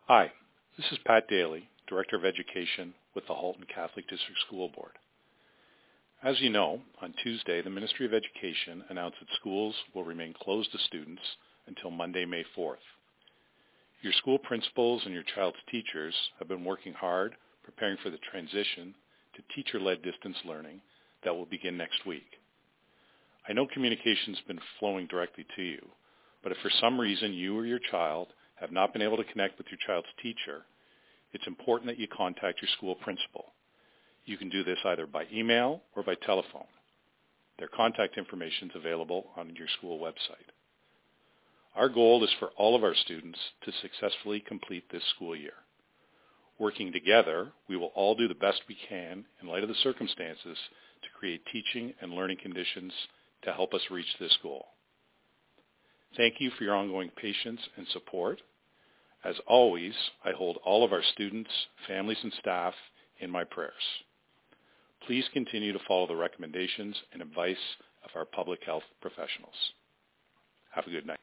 Hi, this is Pat Daly, Director of Education with the Halton Catholic District School Board. As you know, on Tuesday, the Ministry of Education announced that schools will remain closed to students until Monday, May 4th. Your school principals and your child's teachers have been working hard preparing for the transition to teacher-led distance learning that will begin next week. I know communication's been flowing directly to you, but if for some reason you or your child have not been able to connect with your child's teacher, it's important that you contact your school principal. You can do this either by email or by telephone. Their contact information is available on your school website. Our goal is for all of our students to successfully complete this school year. Working together, we will all do the best we can in light of the circumstances to create teaching and learning conditions to help us reach this goal. Thank you for your ongoing patience and support. As always, I hold all of our students, families, and staff in my prayers. Please continue to follow the recommendations and advice of our public health professionals. Have a good night.